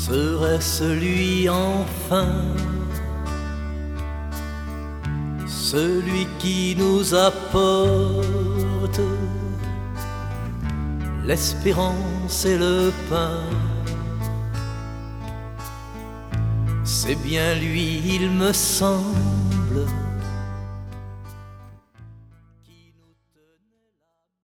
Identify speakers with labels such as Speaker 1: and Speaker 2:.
Speaker 1: Serait-ce lui enfin, celui qui nous apporte l'espérance et le pain? C'est bien lui, il me semble,